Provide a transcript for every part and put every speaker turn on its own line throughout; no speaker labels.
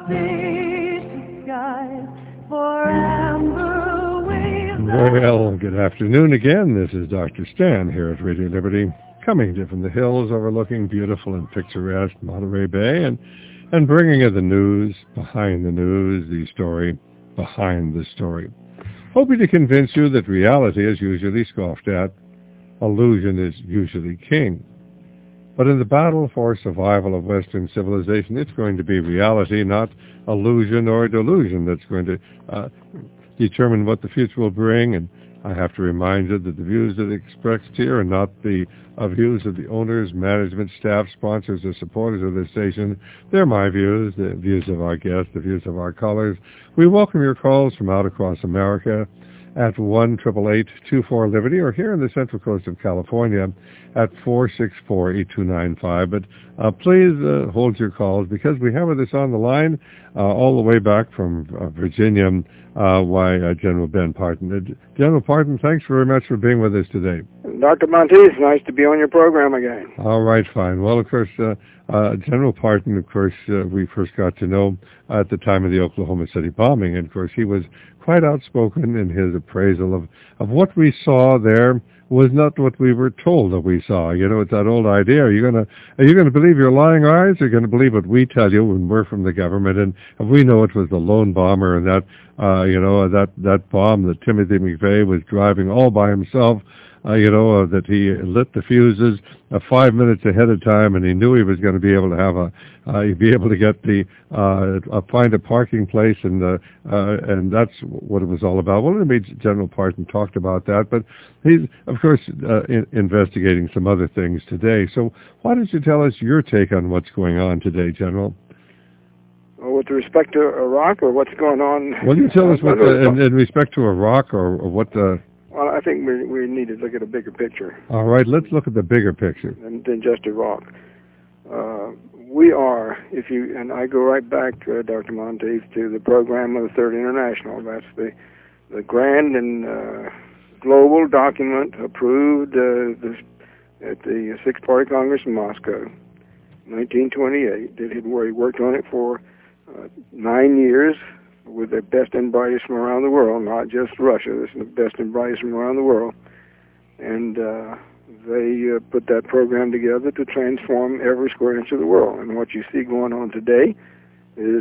spacious skies for amber waves.
Well, good afternoon again. This is Dr. Stan here at Radio Liberty, coming to you from the hills overlooking beautiful and picturesque Monterey Bay and bringing you the news, behind the news, the story behind the story. Hoping to convince you that reality is usually scoffed at, illusion is usually king. But in the battle for survival of Western civilization, it's going to be reality, not illusion or delusion, that's going to determine what the future will bring. And I have to remind you that the views that are expressed here are not the views of the owners, management, staff, sponsors, or supporters of this station. They're my views, the views of our guests, the views of our callers. We welcome your calls from out across America at 1-888-24-LIBERTY, or here in the Central Coast of California at 464-8295. But please hold your calls, because we have this on the line all the way back from Virginia, General Ben Parton. General Parton, thanks very much for being with us today.
Dr. Monteith, nice to be on your program again.
All right, fine. Well, of course, General Parton, of course, we first got to know at the time of the Oklahoma City bombing, and of course he was quite outspoken in his appraisal of what we saw there was not what we were told that we saw. You know, it's that old idea. Are you gonna believe your lying eyes, or are you gonna believe what we tell you when we're from the government? And if we know it was the lone bomber and that that bomb that Timothy McVeigh was driving all by himself, that he lit the fuses 5 minutes ahead of time, and he knew he was going to be able to have find a parking place, and that's what it was all about. Well, General Parton talked about that, but he's, of course, investigating some other things today. So why don't you tell us your take on what's going on today, General?
With respect to Iraq, or what's going on?
Well, you tell us what in respect to Iraq, or what the...
Well, I think we need to look at a bigger picture.
All right, let's look at the bigger picture.
Than just Iraq. We are, and I go right back, Dr. Monteith, to the program of the Third International. That's the grand and global document approved at the Sixth Party Congress in Moscow, 1928. Where he worked on it for 9 years, with the best and brightest from around the world, not just Russia. This is the best and brightest from around the world. And they put that program together to transform every square inch of the world. And what you see going on today is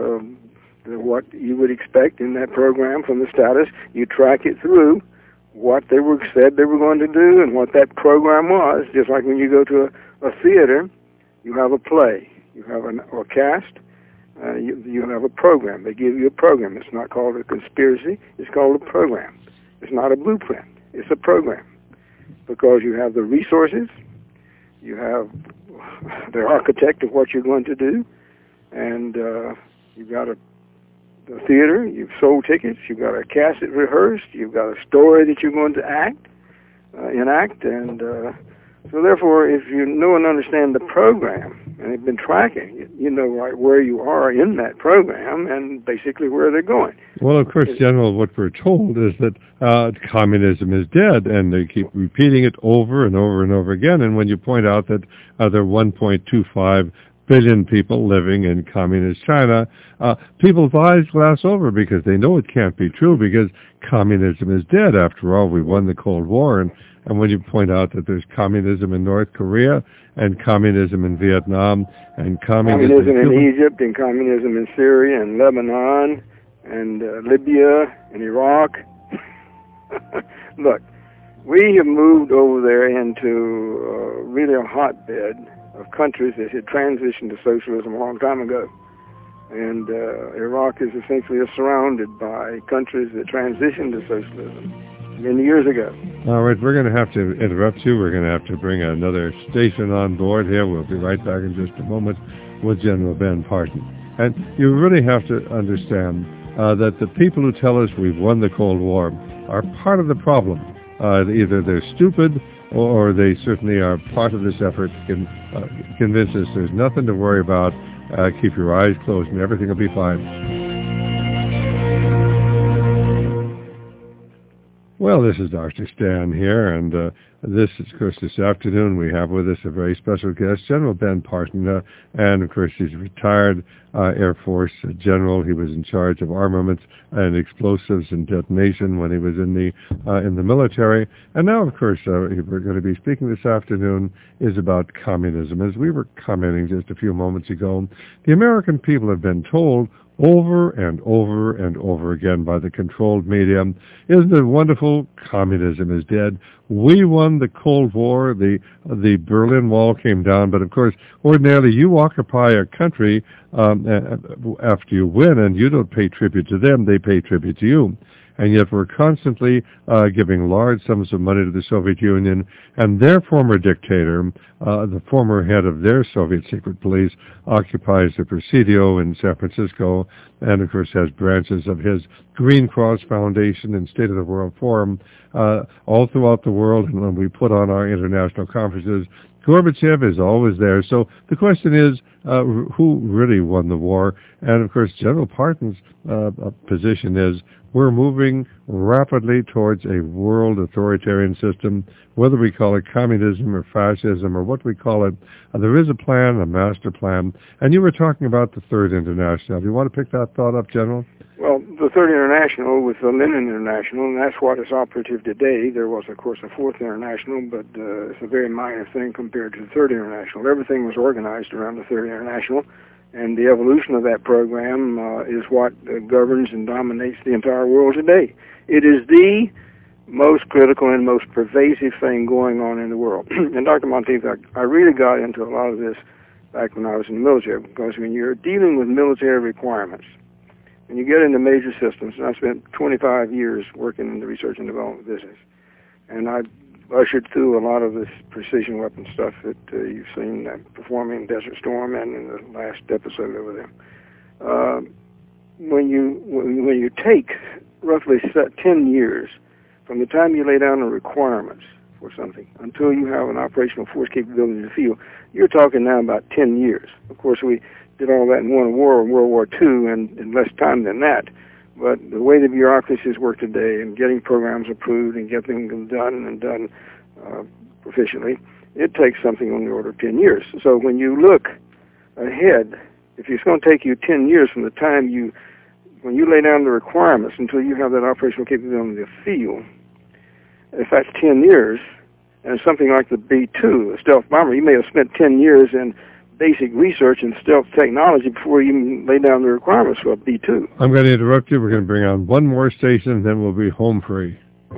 what you would expect in that program from the status. You track it through what they said they were going to do and what that program was. Just like when you go to a theater, you have a play, you have a cast, you have a program. They give you a program. It's not called a conspiracy. It's called a program. It's not a blueprint. It's a program, because you have the resources, you have the architect of what you're going to do, and you've got the theater, you've sold tickets, you've got a cast that rehearsed, you've got a story that you're going to enact, and so therefore, if you know and understand the program and have been tracking it, you know right where you are in that program and basically where they're going.
Well, of course, General, what we're told is that communism is dead, and they keep repeating it over and over and over again. And when you point out that there are 1.25 billion people living in communist China, people's eyes glass over, because they know it can't be true, because communism is dead. After all, we won the Cold War, and when you point out that there's communism in North Korea and communism in Vietnam and communism
in Egypt and communism in Syria and Lebanon and Libya and Iraq. Look, we have moved over there into really a hotbed of countries that had transitioned to socialism a long time ago. And Iraq is essentially surrounded by countries that transitioned to socialism many years ago.
All right, we're going to have to interrupt you. We're going to have to bring another station on board here. We'll be right back in just a moment with General Ben Parton. And you really have to understand that the people who tell us we've won the Cold War are part of the problem. Either they're stupid, or they certainly are part of this effort to convince us there's nothing to worry about. Keep your eyes closed and everything will be fine. Well, this is Dr. Stan here, and this afternoon we have with us a very special guest, General Ben Partin, and of course he's a retired Air Force general. He was in charge of armaments and explosives and detonation when he was in the military, and now, of course, we're going to be speaking this afternoon is about communism. As we were commenting just a few moments ago, the American people have been told over and over and over again by the controlled media, isn't it wonderful? Communism is dead. We won the Cold War. The Berlin Wall came down, but of course, ordinarily you occupy a country after you win, and you don't pay tribute to them; they pay tribute to you. And yet we're constantly giving large sums of money to the Soviet Union, and their former dictator, the former head of their Soviet secret police, occupies the Presidio in San Francisco, and of course has branches of his Green Cross Foundation and State of the World Forum all throughout the world. And when we put on our international conferences, Gorbachev is always there. So the question is, who really won the war? And of course, General Partin's position is we're moving rapidly towards a world authoritarian system, whether we call it communism or fascism or what we call it. There is a plan, a master plan. And you were talking about the Third International. Do you want to pick that thought up, General?
Well, the Third International was the Lenin International, and that's what is operative today. There was, of course, a Fourth International, but it's a very minor thing compared to the Third International. Everything was organized around the Third International, and the evolution of that program is what governs and dominates the entire world today. It is the most critical and most pervasive thing going on in the world. And Dr. Monteith, I really got into a lot of this back when I was in the military, because when you're dealing with military requirements, when you get into major systems, and I spent 25 years working in the research and development business, and I ushered through a lot of this precision weapon stuff that you've seen performing in Desert Storm and in the last episode over there. When you take roughly 10 years from the time you lay down the requirements for something until you have an operational force capability in the field, you're talking now about 10 years. Of course, we did all that in one war, World War II, and in less time than that. But the way the bureaucracies work today and getting programs approved and getting them done proficiently, it takes something on the order of 10 years. So when you look ahead, if it's going to take you 10 years from the time when you lay down the requirements until you have that operational capability in the field, if that's 10 years, and something like the B-2, a stealth bomber, you may have spent 10 years in basic research and stealth technology before you even lay down the requirements for a B-2.
I'm going to interrupt you. We're going to bring on one more station, and then we'll be home free.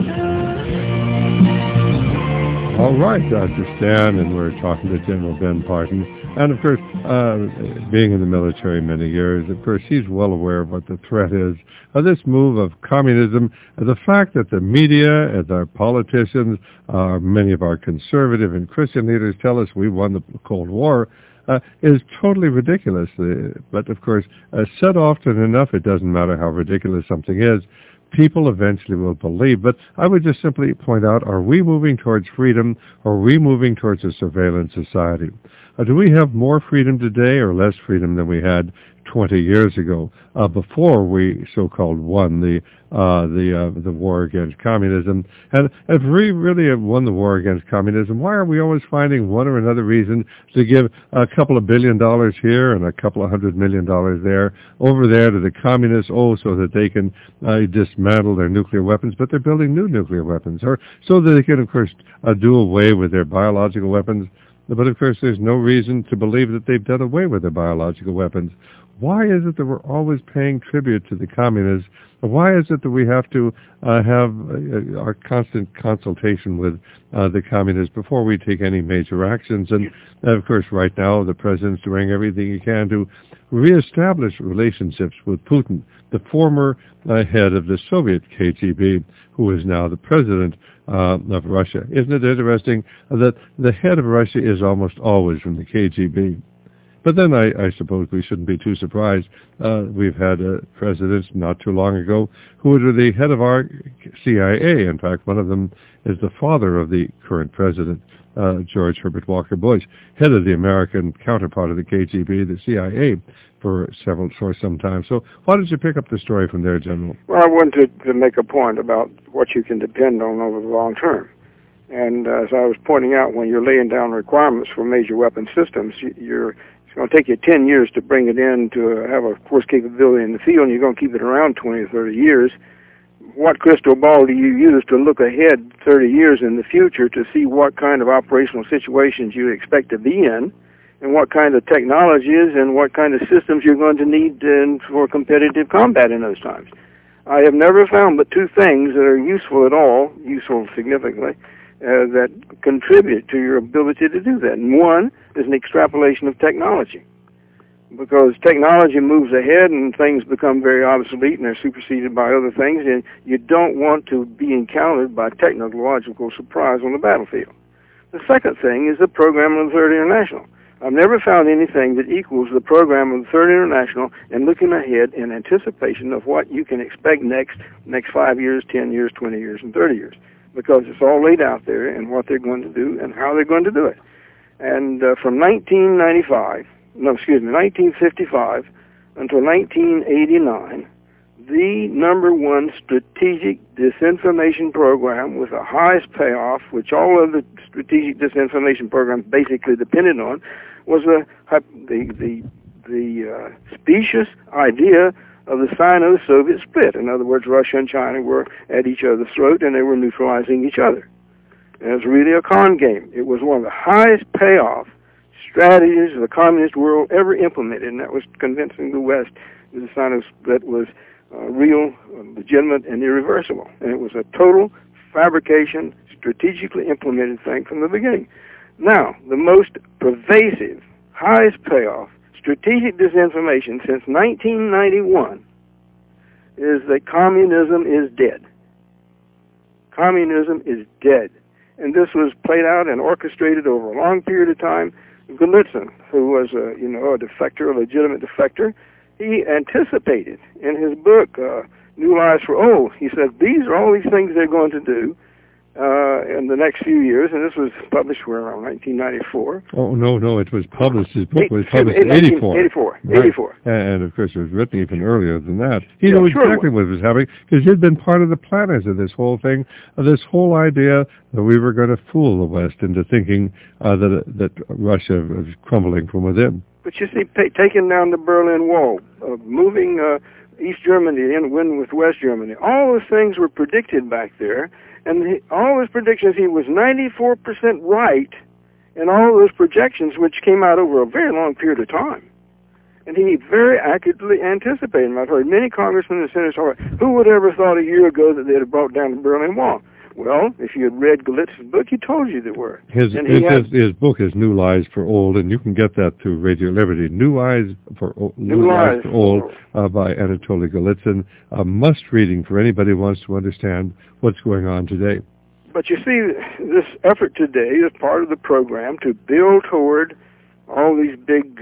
All right, Dr. Stan, and we're talking to General Ben Partin. And, of course, being in the military many years, of course, he's well aware of what the threat is of this move of communism. The fact that the media and our politicians, many of our conservative and Christian leaders tell us we won the Cold War, is totally ridiculous. But, of course, said often enough, it doesn't matter how ridiculous something is. People eventually will believe. But I would just simply point out, are we moving towards freedom, or are we moving towards a surveillance society? Do we have more freedom today or less freedom than we had 20 years ago, before we so-called won the war against communism? And if we really have won the war against communism, why are we always finding one or another reason to give a couple of $1 billion here and a couple of $100 million there, over there to the communists, so that they can dismantle their nuclear weapons, but they're building new nuclear weapons, or so that they can, of course, do away with their biological weapons. But, of course, there's no reason to believe that they've done away with their biological weapons. Why is it that we're always paying tribute to the communists? Why is it that we have to have our constant consultation with the communists before we take any major actions? And, of course, right now the president's doing everything he can to reestablish relationships with Putin, the former head of the Soviet KGB, who is now the president of Russia. Isn't it interesting that the head of Russia is almost always from the KGB? But then I suppose we shouldn't be too surprised. We've had presidents not too long ago who were the head of our CIA. In fact, one of them is the father of the current president. George Herbert Walker Bush, head of the American counterpart of the KGB, the CIA, for some time. So why did you pick up the story from there, General?
Well, I wanted to make a point about what you can depend on over the long term. And as I was pointing out, when you're laying down requirements for major weapon systems, it's going to take you 10 years to bring it in to have a force capability in the field, and you're going to keep it around 20 or 30 years. What crystal ball do you use to look ahead 30 years in the future to see what kind of operational situations you expect to be in, and what kind of technologies and what kind of systems you're going to need for competitive combat in those times? I have never found but two things that are useful at all, useful significantly, that contribute to your ability to do that. And one is an extrapolation of technology, because technology moves ahead and things become very obsolete and they're superseded by other things, and you don't want to be encountered by technological surprise on the battlefield. The second thing is the program of the Third International. I've never found anything that equals the program of the Third International and looking ahead in anticipation of what you can expect next 5 years, 10 years, 20 years, and 30 years, because it's all laid out there and what they're going to do and how they're going to do it. And from 1955 until 1989, the number one strategic disinformation program with the highest payoff, which all of the strategic disinformation programs basically depended on, was the specious idea of the Sino-Soviet split. In other words, Russia and China were at each other's throat and they were neutralizing each other. And it was really a con game. It was one of the highest payoff strategies the communist world ever implemented, and that was convincing the West that the Sino-split was real, legitimate, and irreversible. And it was a total fabrication, strategically implemented thing from the beginning. Now, the most pervasive, highest payoff, strategic disinformation since 1991 is that communism is dead. Communism is dead. And this was played out and orchestrated over a long period of time. Golitsyn, who was a defector, a legitimate defector, he anticipated in his book, New Lies for Old, he said, these are all these things they're going to do in the next few years, and this was published around 1994.
Oh, no, it was published. His book was published in 84.
84.
Right.
84.
And, of course, it was written even earlier than that. He knew exactly what was happening, because he'd been part of the planners of this whole thing, of this whole idea that we were going to fool the West into thinking that Russia was crumbling from within.
But you see, taking down the Berlin Wall, moving East Germany in with West Germany, all those things were predicted back there. And all his predictions, he was 94% right in all those projections, which came out over a very long period of time. And he very accurately anticipated them. I've heard many congressmen and senators talk about, who would ever thought a year ago that they'd have brought down the Berlin Wall? Well, if you had read Golitsyn's book, he told you there were.
His book is New Lies for Old, and you can get that through Radio Liberty. New Lies for Old by Anatoly Golitsyn. A must-reading for anybody who wants to understand what's going on today.
But you see, this effort today is part of the program to build toward all these big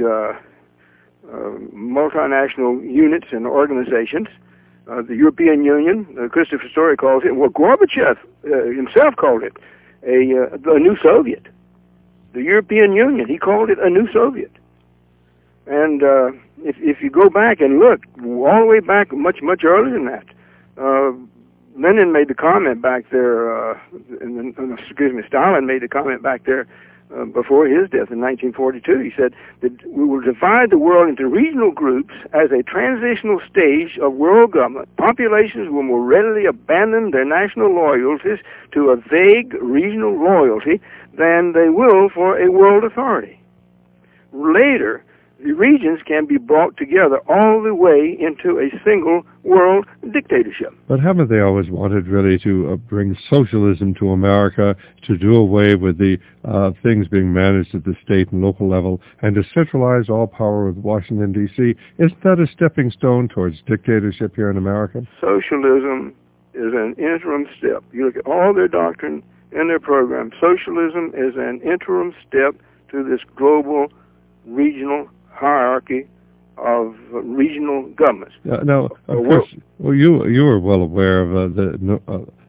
multinational units and organizations. The European Union, Christopher Story calls it, well, Gorbachev himself called it a new Soviet. The European Union, he called it a new Soviet. And if you go back and look, all the way back much earlier than that, Lenin made the comment back there, Stalin made the comment back there before his death in 1942. He said that we will divide the world into regional groups as a transitional stage of world government. Populations will more readily abandon their national loyalties to a vague regional loyalty than they will for a world authority. Later, the regions can be brought together all the way into a single world dictatorship.
But haven't they always wanted really to bring socialism to America, to do away with the things being managed at the state and local level, and to centralize all power with Washington, D.C.? Isn't that a stepping stone towards dictatorship here in America?
Socialism is an interim step. You look at all their doctrine and their program. Socialism is an interim step to this global regional hierarchy of regional governments.
Now, of course, you were well aware of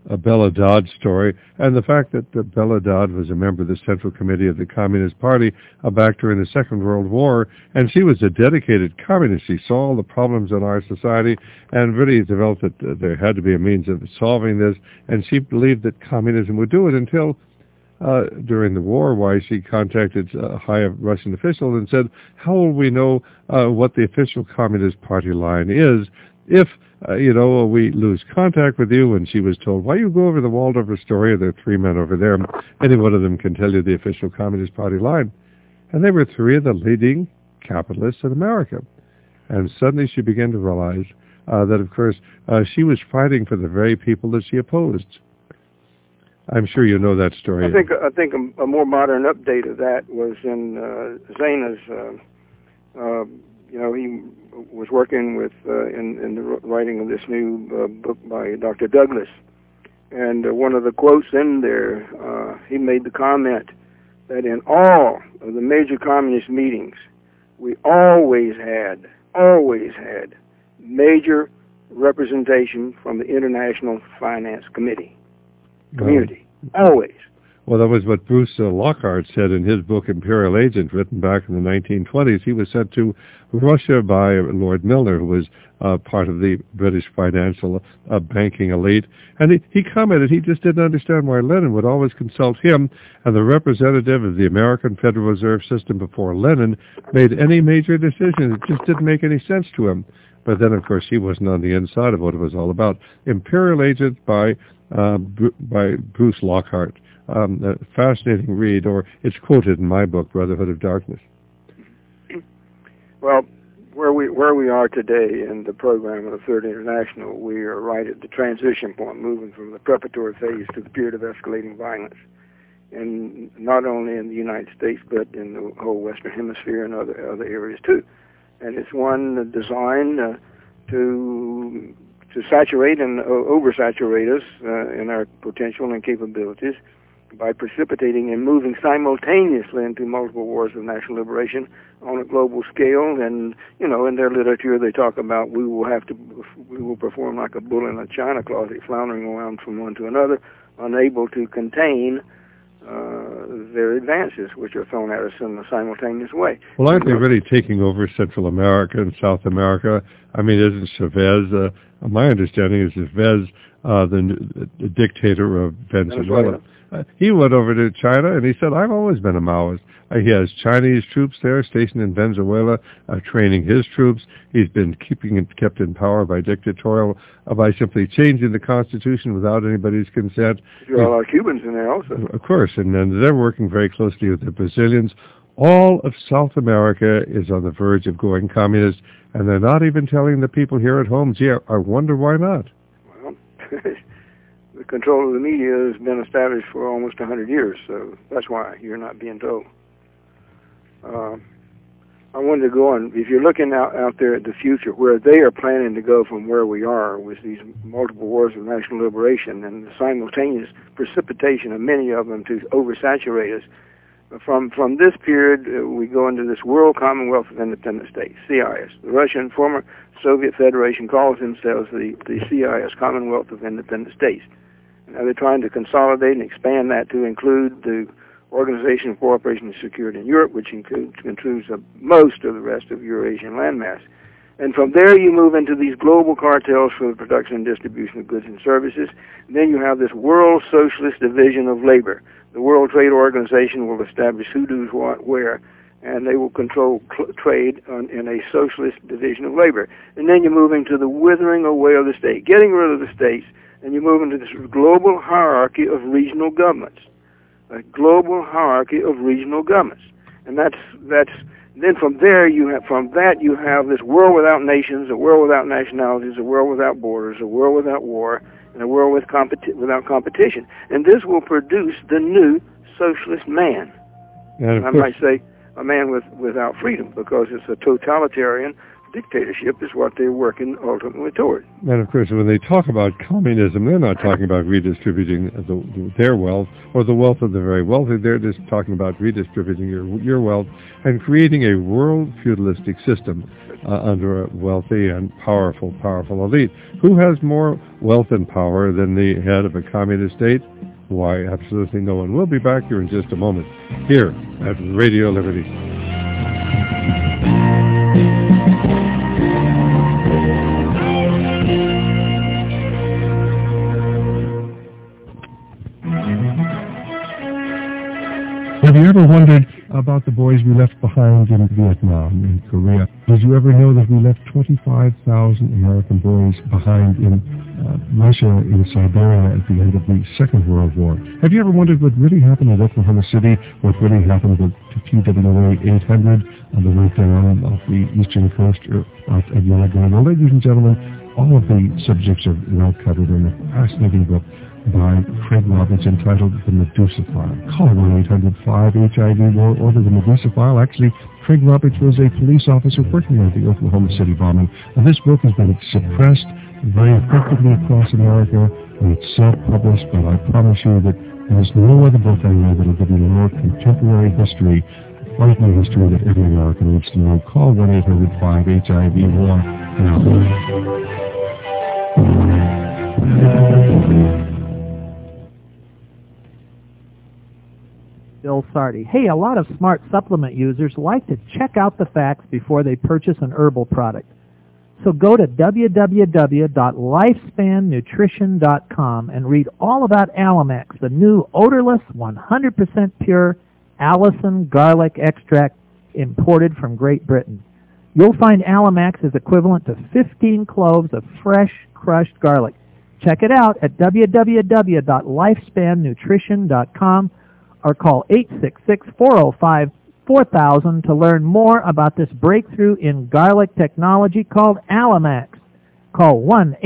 Bella Dodd story, and the fact that Bella Dodd was a member of the Central Committee of the Communist Party back during the Second World War, and she was a dedicated communist. She saw all the problems in our society and really developed that there had to be a means of solving this, and she believed that communism would do it until during the war, why she contacted a high Russian official and said, how will we know what the official Communist Party line is if, we lose contact with you? And she was told, why you go over the Waldorf Astoria? There are 3 men over there. Any one of them can tell you the official Communist Party line. And they were 3 of the leading capitalists in America. And suddenly she began to realize that, of course, she was fighting for the very people that she opposed. I'm sure you know that story.
I think a more modern update of that was in Zena's. He was working with in the writing of this new book by Dr. Douglas, and one of the quotes in there, he made the comment that in all of the major communist meetings, we always had major representation from the International Finance Community. Always.
Well, that was what Bruce Lockhart said in his book Imperial Agent, written back in the 1920s. He was sent to Russia by Lord Milner, who was part of the British financial banking elite. And he commented he just didn't understand why Lenin would always consult him, and the representative of the American Federal Reserve System before Lenin made any major decision. It just didn't make any sense to him. But then, of course, he wasn't on the inside of what it was all about. Imperial Agent by Bruce Lockhart. A fascinating read, or it's quoted in my book, Brotherhood of Darkness.
Well, where we are today in the program of the Third International, we are right at the transition point, moving from the preparatory phase to the period of escalating violence, and not only in the United States, but in the whole Western Hemisphere and other areas too. And it's one designed to saturate and oversaturate us in our potential and capabilities by precipitating and moving simultaneously into multiple wars of national liberation on a global scale. And, in their literature they talk about we will perform like a bull in a china closet, floundering around from one to another, unable to contain their advances, which are thrown at us in a simultaneous way.
Well, aren't they really taking over Central America and South America? I mean, isn't Chavez, my understanding is Chavez, the dictator of Venezuela. He went over to China and he said, I've always been a Maoist. He has Chinese troops there stationed in Venezuela, training his troops. He's been kept in power by by simply changing the Constitution without anybody's consent.
There are a lot of Cubans in there also.
Of course, and then they're working very closely with the Brazilians. All of South America is on the verge of going communist, and they're not even telling the people here at home, gee, I wonder why not.
Well, the control of the media has been established for almost 100 years, so that's why you're not being told. I wanted to go on. If you're looking out there at the future, where they are planning to go from where we are with these multiple wars of national liberation and the simultaneous precipitation of many of them to oversaturate us, from this period, we go into this World Commonwealth of Independent States, CIS. The Russian former Soviet Federation calls themselves the CIS, Commonwealth of Independent States. Now they're trying to consolidate and expand that to include the Organization of Cooperation and Security in Europe, which includes most of the rest of Eurasian landmass. And from there you move into these global cartels for the production and distribution of goods and services. And then you have this World Socialist Division of Labor. The World Trade Organization will establish who does what, where, and they will control trade in a socialist division of labor. And then you're moving to the withering away of the state, getting rid of the states, and you move into this global hierarchy of regional governments. A global hierarchy of regional governments. And that's then from there you have this world without nations, a world without nationalities, a world without borders, a world without war, and a world without competition. And this will produce the new socialist man.
And
I might say a man without freedom, because it's a totalitarian, dictatorship is what they're working ultimately toward.
And of course, when they talk about communism, they're not talking about redistributing their wealth or the wealth of the very wealthy. They're just talking about redistributing your wealth and creating a world feudalistic system under a wealthy and powerful elite. Who has more wealth and power than the head of a communist state? Why, absolutely no one. We'll be back here in just a moment, here at Radio Liberty. Have you ever wondered about the boys we left behind in Vietnam, in Korea? Did you ever know that we left 25,000 American boys behind in Russia, in Siberia at the end of the Second World War? Have you ever wondered what really happened at Oklahoma City, what really happened with TWA 800 on the way down off the eastern coast of Yellowstone? Well, ladies and gentlemen, all of the subjects are well covered in a fascinating book by Craig Roberts entitled The Medusa File. Call 1-800-5-HIV or order The Medusa File. Actually, Craig Roberts was a police officer working on the Oklahoma City bombing. And this book has been suppressed very effectively across America, and it's self-published, but I promise you that there's no other book I know that will give you a more contemporary history, frightening history that every American needs to know. Call 1-800-5-HIV-WAR now.
Bill Sardi. Hey, a lot of smart supplement users like to check out the facts before they purchase an herbal product. So go to www.lifespannutrition.com and read all about Alamax, the new odorless, 100% pure Allicin garlic extract imported from Great Britain. You'll find Alamax is equivalent to 15 cloves of fresh, crushed garlic. Check it out at www.lifespannutrition.com or call 866-405-4000 to learn more about this breakthrough in garlic technology called Alamax. Call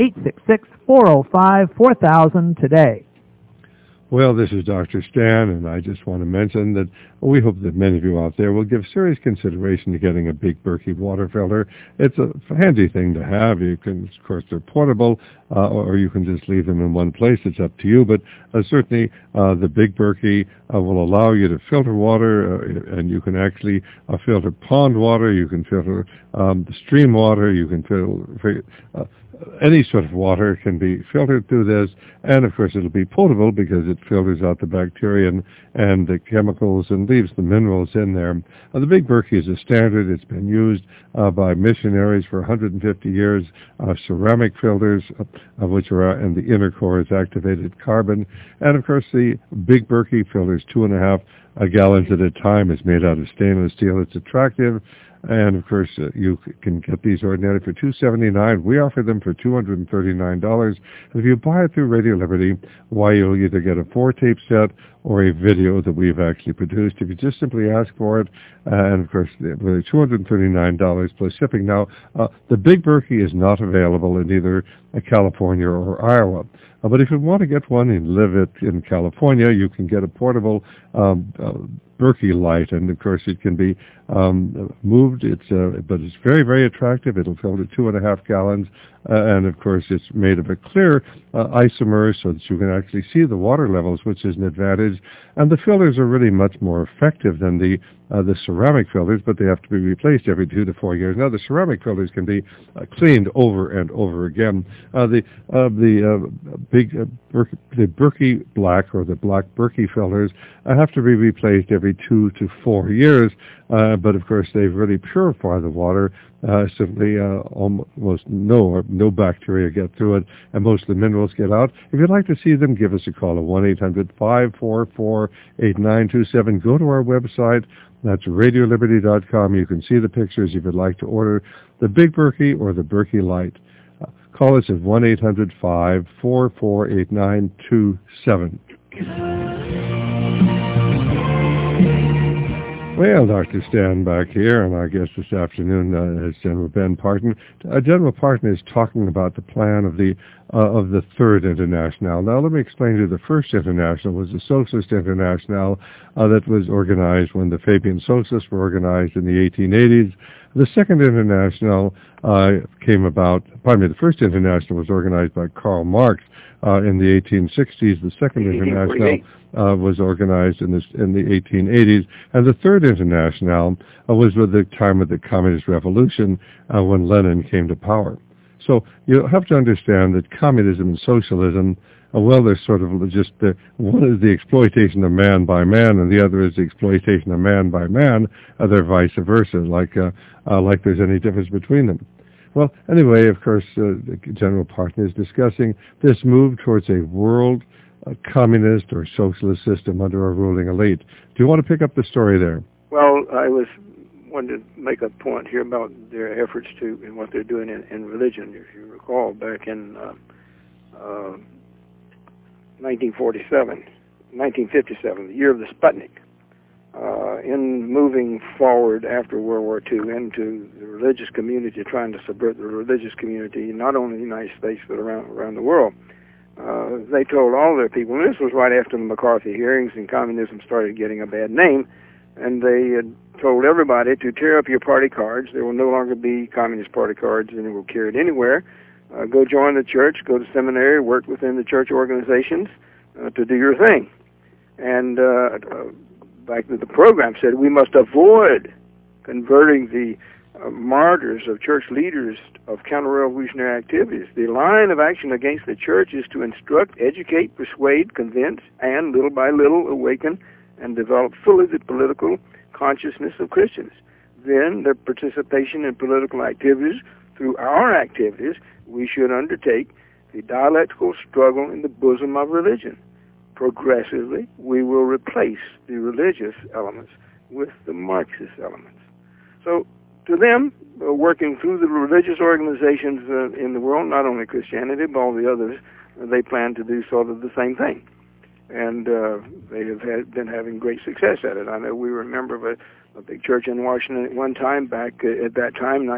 1-866-405-4000 today.
Well, this is Dr. Stan, and I just want to mention that we hope that many of you out there will give serious consideration to getting a Big Berkey water filter. It's a handy thing to have. You can, of course, they're portable, or you can just leave them in one place. It's up to you, but certainly the Big Berkey will allow you to filter water, and you can actually filter pond water, you can filter stream water, you can filter any sort of water can be filtered through this, and of course it'll be potable because it filters out the bacteria and the chemicals and leaves the minerals in there. The Big Berkey is a standard. It's been used by missionaries for 150 years. Ceramic filters, which are in the inner core is activated carbon, and of course the Big Berkey filters 2.5 gallons at a time. Is made out of stainless steel. It's attractive. And, of course, you can get these ordinarily for $279. We offer them for $239. And if you buy it through Radio Liberty, why, you'll either get a 4-tape set or a video that we've actually produced. If you just simply ask for it, and, of course, with $239 plus shipping. Now, the Big Berkey is not available in either California or Iowa. But if you want to get one and live it in California, you can get a portable Berkey Light, and of course it can be moved. But it's very, very attractive. It'll filter 2.5 gallons, and of course it's made of a clear isomer, so that you can actually see the water levels, which is an advantage. And the filters are really much more effective than the ceramic filters, but they have to be replaced every 2 to 4 years. Now the ceramic filters can be cleaned over and over again. The Berkey Black or the Black Berkey filters have to be replaced every 2 to 4 years, but of course they really purify the water. Simply almost no bacteria get through it, and most of the minerals get out. If you'd like to see them, give us a call at 1-800-544-8927. Go to our website. That's radioliberty.com. You can see the pictures if you'd like to order the Big Berkey or the Berkey Light. Call us at 1-800-544-8927. Well, Dr. Stan back here, and our guest this afternoon is General Ben Parton. General Parton is talking about the plan of the Third International. Now, let me explain to you. The First International was the Socialist International that was organized when the Fabian Socialists were organized in the 1880s. The Second International came about, the First International was organized by Karl Marx in the 1860s. The Second International was organized in the 1880s. And the Third International was with the time of the Communist Revolution when Lenin came to power. So you have to understand that communism and socialism, they're sort of just one is the exploitation of man by man, and the other is the exploitation of man by man. They're vice versa, like there's any difference between them. Well, anyway, of course, the General Partner is discussing this move towards a world communist or socialist system under a ruling elite. Do you want to pick up the story there?
Well, I wanted to make a point here about their efforts and what they're doing in religion. If you recall, back in 1957, the year of the Sputnik, in moving forward after World War II into the religious community, trying to subvert the religious community, not only in the United States, but around the world, they told all their people, and this was right after the McCarthy hearings and communism started getting a bad name, and they had told everybody to tear up your party cards. There will no longer be Communist Party cards anywhere carried anywhere. Go join the church, go to seminary, work within the church organizations to do your thing. And like the program said, we must avoid converting the martyrs of church leaders of counter-revolutionary activities. The line of action against the church is to instruct, educate, persuade, convince, and little by little awaken and develop fully the political consciousness of Christians. Then their participation in political activities, through our activities, we should undertake the dialectical struggle in the bosom of religion. Progressively, we will replace the religious elements with the Marxist elements. So, to them, working through the religious organizations in the world, not only Christianity, but all the others, they plan to do sort of the same thing. And they have been having great success at it. I know we were a member of a big church in Washington at one time, back at that time,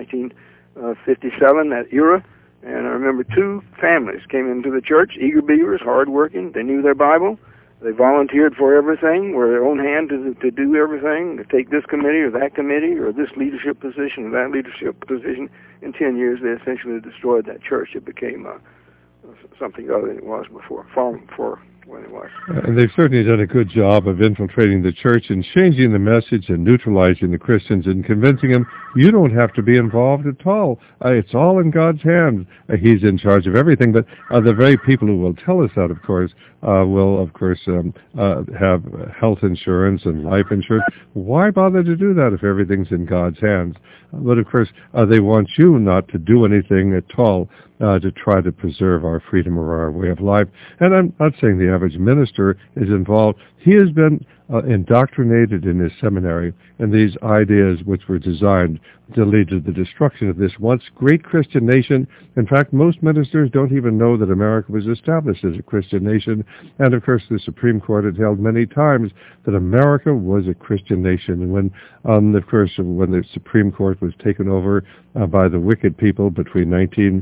1957, that era. And I remember two families came into the church, eager beavers, hard-working. They knew their Bible. They volunteered for everything, were their own hand to do everything, to take this committee or that committee or this leadership position or that leadership position. In 10 years, they essentially destroyed that church. It became something other than it was before, far before when it was.
And they've certainly done a good job of infiltrating the church and changing the message and neutralizing the Christians and convincing them you don't have to be involved at all. It's all in God's hands. He's in charge of everything. But the very people who will tell us that, of course, will, of course, have health insurance and life insurance. Why bother to do that if everything's in God's hands? But, of course, they want you not to do anything at all to try to preserve our freedom or our way of life. And I'm not saying the average minister is involved. He has been indoctrinated in his seminary in these ideas which were designed to lead to the destruction of this once great Christian nation. In fact, most ministers don't even know that America was established as a Christian nation. And, of course, the Supreme Court had held many times that America was a Christian nation. And when, of course, when the Supreme Court was taken over by the wicked people between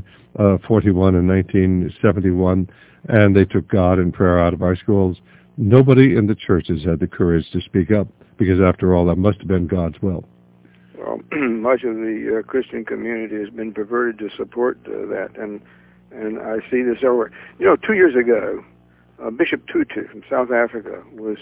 1941 and 1971, and they took God and prayer out of our schools, nobody in the churches had the courage to speak up, because after all, that must have been God's will.
Well, much of the Christian community has been perverted to support that, and I see this over. 2 years ago, Bishop Tutu from South Africa was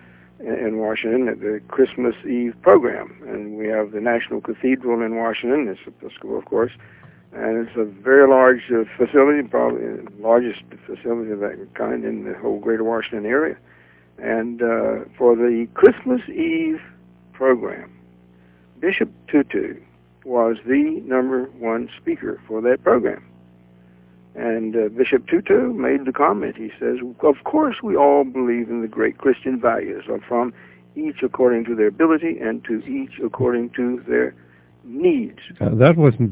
in Washington at the Christmas Eve program, and we have the National Cathedral in Washington. It's Episcopal, of course, and it's a very large facility, probably the largest facility of that kind in the whole greater Washington area. And for the Christmas Eve program, Bishop Tutu was the number one speaker for that program. And Bishop Tutu made the comment. He says, of course we all believe in the great Christian values, from each according to their ability and to each according to their needs.
That wasn't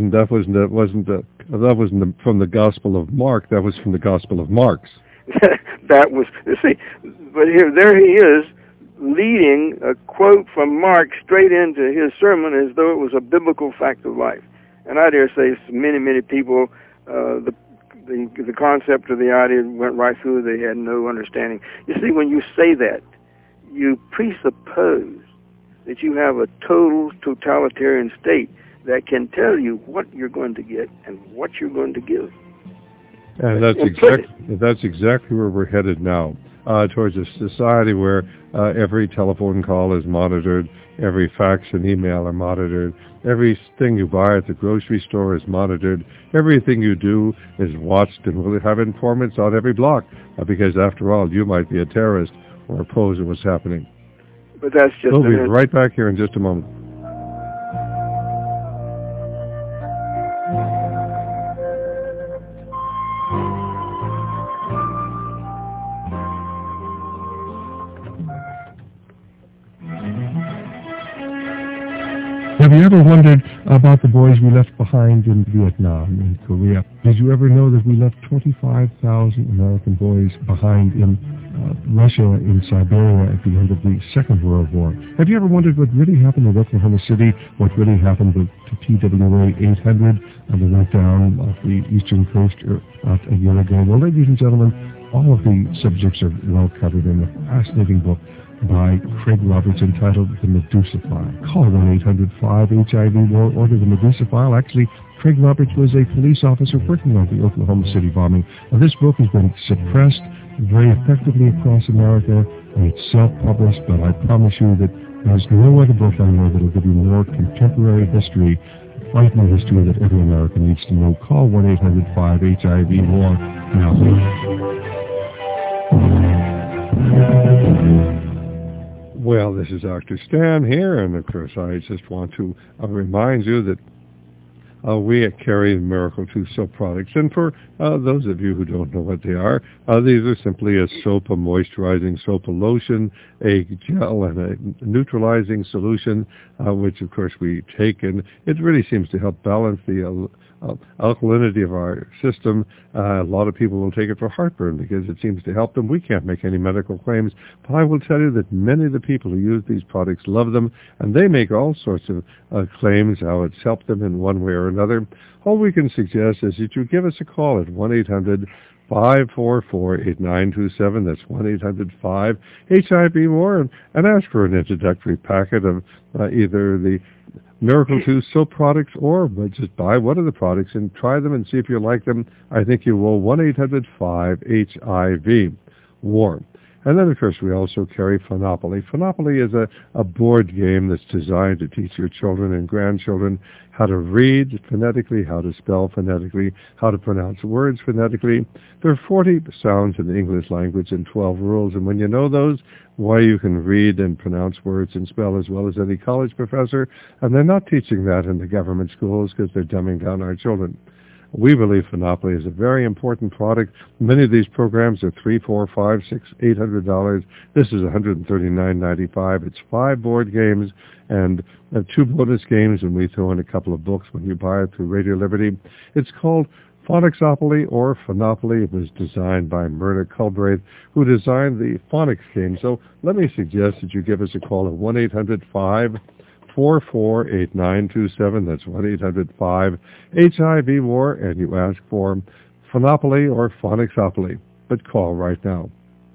from the Gospel of Mark. That was from the Gospel of Marx.
That was, but there he is, leading a quote from Mark straight into his sermon as though it was a biblical fact of life. And I dare say many people, the concept of the idea went right through. They had no understanding. You see, when you say that, you presuppose that you have a total totalitarian state that can tell you what you're going to get and what you're going to give.
And that's exactly where we're headed now, towards a society where every telephone call is monitored, every fax and email are monitored, everything you buy at the grocery store is monitored, everything you do is watched, and we'll have informants on every block, because after all, you might be a terrorist or oppose what's happening.
But that's just
we'll be right back here in just a moment.
Have you ever wondered about the boys we left behind in Vietnam and Korea? Did you ever know that we left 25,000 American boys behind in Russia, in Siberia at the end of the Second World War? Have you ever wondered what really happened in Oklahoma City, what really happened to TWA 800 and the went down off the eastern coast a year ago? Well, ladies and gentlemen, all of the subjects are well covered in a fascinating book by Craig Roberts entitled The Medusa File. Call 1-800-5-HIV-WAR, order The Medusa File. Actually, Craig Roberts was a police officer working on the Oklahoma City bombing. Now, this book has been suppressed very effectively across America, and it's self-published, but I promise you that there's no other book on there that will give you more contemporary history, frightening history that every American needs to know. Call 1-800-5-HIV-WAR now.
Well, this is Dr. Stan here, and of course I just want to remind you that we carry Miracle 2 soap products, and for those of you who don't know what they are, these are simply a soap, a moisturizing soap, a lotion, a gel, and a neutralizing solution, which of course we take, and it really seems to help balance the alkalinity of our system. A lot of people will take it for heartburn because it seems to help them. We can't make any medical claims, but I will tell you that many of the people who use these products love them, and they make all sorts of claims how it's helped them in one way or another. All we can suggest is that you give us a call at 1-800-544-8927. That's 1-800-5-HIV-WAR, and ask for an introductory packet of either the Miracle 2 soap products, or just buy one of the products and try them and see if you like them. I think you will. 1-800-5-HIV-WAR. And then, of course, we also carry Phonopoly. Phonopoly is a board game that's designed to teach your children and grandchildren how to read phonetically, how to spell phonetically, how to pronounce words phonetically. There are 40 sounds in the English language and 12 rules, and when you know those, why, you can read and pronounce words and spell as well as any college professor, and they're not teaching that in the government schools because they're dumbing down our children. We believe Phonopoly is a very important product. Many of these programs are $300, $400, $500, $600, $800. This is $139.95. It's 5 board games and 2 bonus games, and we throw in a couple of books when you buy it through Radio Liberty. It's called Phonicsopoli or Phonopoly. It was designed by Myrna Culbraith, who designed the phonics game. So let me suggest that you give us a call at 1-800-544-8927. That's 1-800-5-HIV-WAR, and you ask for Phonopoly or Phonicsopoli. But call right now.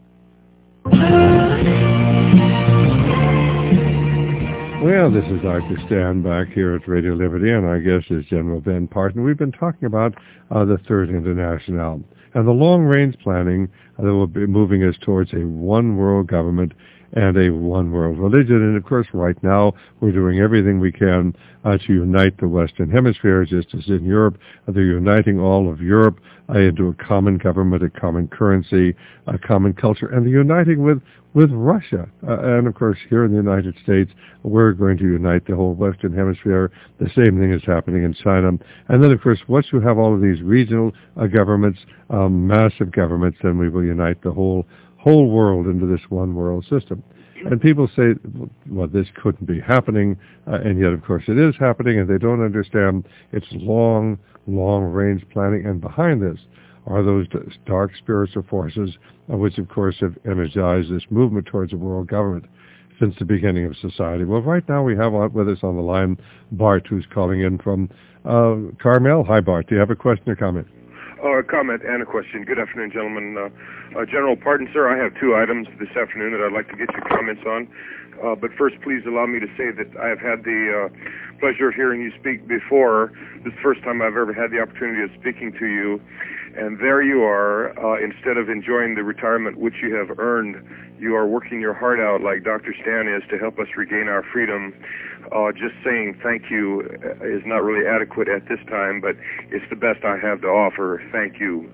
Well, this is Dr. Stan back here at Radio Liberty, and our guest is General Ben Partin. We've been talking about the Third International and the long-range planning that will be moving us towards a one-world government and a one-world religion. And, of course, right now we're doing everything we can to unite the Western Hemisphere, just as in Europe. They're uniting all of Europe into a common government, a common currency, a common culture, and they're uniting with Russia. And, of course, here in the United States, we're going to unite the whole Western Hemisphere. The same thing is happening in China. And then, of course, once you have all of these regional governments, massive governments, then we will unite the whole world into this one world system. And people say, well, this couldn't be happening, and yet, of course, it is happening, and they don't understand it's long-range planning, and behind this are those dark spiritual forces, which, of course, have energized this movement towards a world government since the beginning of society. Well, right now we have with us on the line Bart, who's calling in from Carmel. Hi, Bart. Do you have a question or comment?
A comment and a question. Good afternoon, gentlemen. General Pardon, sir, I have 2 items this afternoon that I'd like to get your comments on. But first, please allow me to say that I have had the pleasure of hearing you speak before. This is the first time I've ever had the opportunity of speaking to you. And there you are, instead of enjoying the retirement which you have earned, you are working your heart out like Dr. Stan is to help us regain our freedom. Just saying thank you is not really adequate at this time, but it's the best I have to offer. Thank you.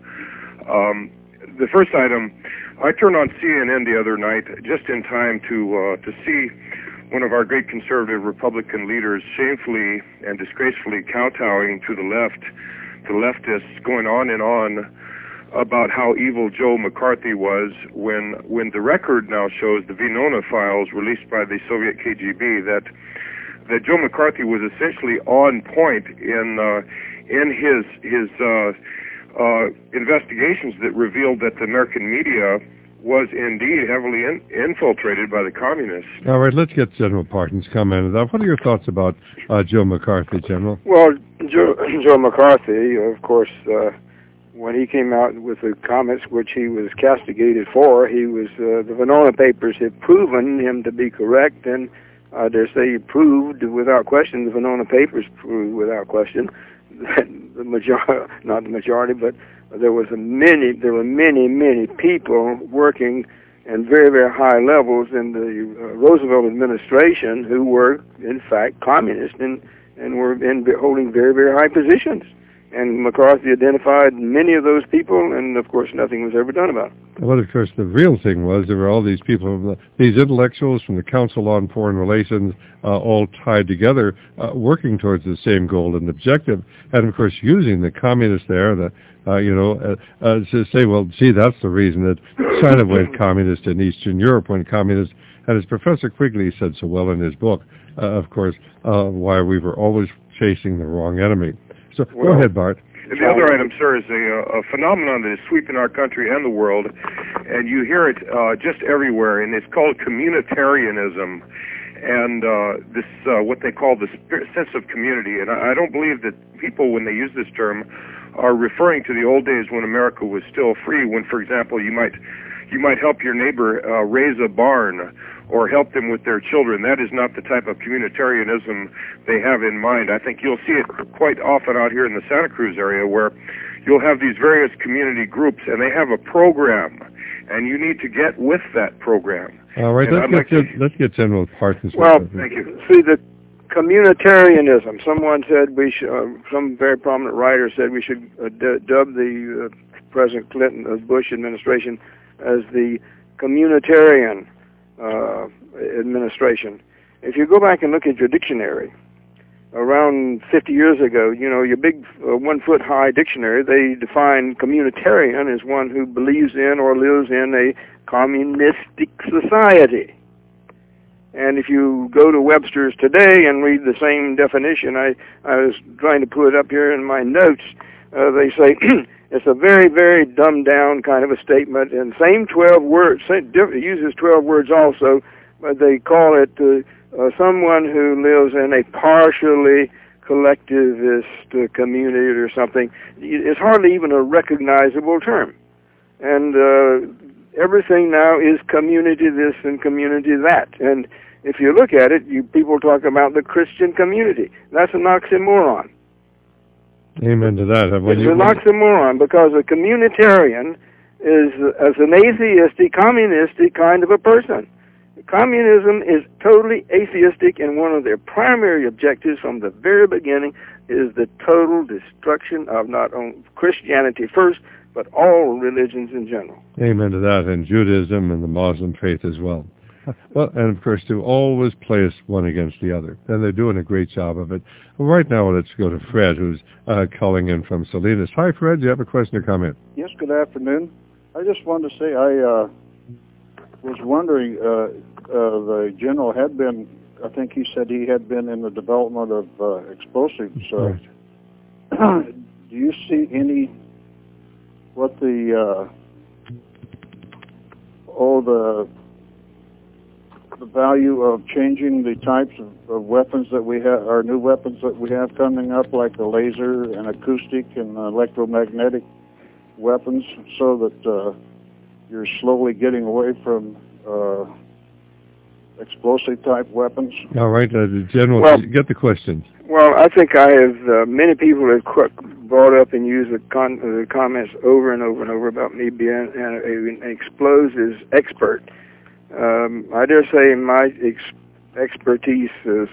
The first item, I turned on CNN the other night just in time to see one of our great conservative Republican leaders shamefully and disgracefully kowtowing to the leftists, going on and on about how evil Joe McCarthy was when the record now shows, the Venona files released by the Soviet KGB, that Joe McCarthy was essentially on point in his investigations that revealed that the American media was indeed heavily infiltrated by the communists.
All right, let's get General Parton's comment on that. What are your thoughts about Joe McCarthy, General?
Well, Joe McCarthy, of course, when he came out with the comments which he was castigated for, the Venona papers had proven him to be correct, and I dare say proved without question, the Venona papers proved without question, that the majority, not the majority, but there were many people working at very, very high levels in the Roosevelt administration who were, in fact, communists and were holding very, very high positions. And McCarthy identified many of those people, and of course nothing was ever done about it.
Well, of course, the real thing was there were all these people, these intellectuals from the Council on Foreign Relations, all tied together, working towards the same goal and objective, and of course using the communists there, to say, well, gee, that's the reason that China went communist and Eastern Europe went communist, and as Professor Quigley said so well in his book, of course, why we were always chasing the wrong enemy. So go ahead, Bart.
The other item, sir, is a phenomenon that is sweeping our country and the world, and you hear it just everywhere, and it's called communitarianism, and this what they call the sense of community. And I don't believe that people, when they use this term, are referring to the old days when America was still free, when, for example, you might help your neighbor raise a barn or help them with their children. That is not the type of communitarianism they have in mind. I think you'll see it quite often out here in the Santa Cruz area, where you'll have these various community groups, and they have a program, and you need to get with that program.
All right, let's get General Parsons.
Well, thank you. See, the communitarianism, someone said we should, some very prominent writer said we should dub the President Clinton, Bush administration as the communitarian administration. If you go back and look at your dictionary, around 50 years ago, your big 1-foot-high dictionary, they define communitarian as one who believes in or lives in a communistic society. And if you go to Webster's today and read the same definition, I was trying to put it up here in my notes, they say it's a very, very dumbed-down kind of a statement, and same 12 words, it uses 12 words also, but they call it someone who lives in a partially collectivist community or something. It's hardly even a recognizable term. And everything now is community this and community that. And if you look at it, people talk about the Christian community. That's an oxymoron.
Amen to that.
It's an oxymoron, because a communitarian is as an atheistic, communistic kind of a person. Communism is totally atheistic, and one of their primary objectives from the very beginning is the total destruction of not only Christianity first, but all religions in general.
Amen to that, and Judaism and the Muslim faith as well. Well, and of course, to always place one against the other. And they're doing a great job of it. Well, right now, let's go to Fred, who's calling in from Salinas. Hi, Fred. Do you have a question or comment?
Yes, good afternoon. I just wanted to say I was wondering, the general had been, I think he said he had been in the development of explosives.
Right.
Do you see what the value of changing the types of weapons that we have, our new weapons that we have coming up, like the laser and acoustic and electromagnetic? weapons so that you're slowly getting away from explosive type weapons?
All right, General,
Well,
get the question.
Well, I think I have, many people have brought up and used the comments over and over and over about me being an explosives expert. I dare say my expertise was,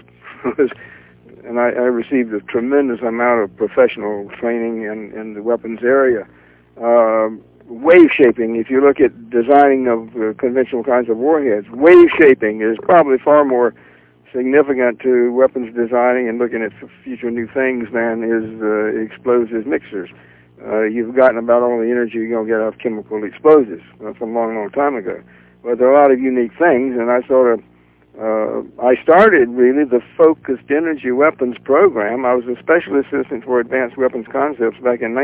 and I received a tremendous amount of professional training in the weapons area. Wave shaping, if you look at designing of conventional kinds of warheads, wave shaping is probably far more significant to weapons designing and looking at future new things than is explosives mixers. You've gotten about all the energy you're going to get out of chemical explosives from a long, long time ago. But there are a lot of unique things, and I started really the Focused Energy Weapons program. I was a special assistant for advanced weapons concepts back in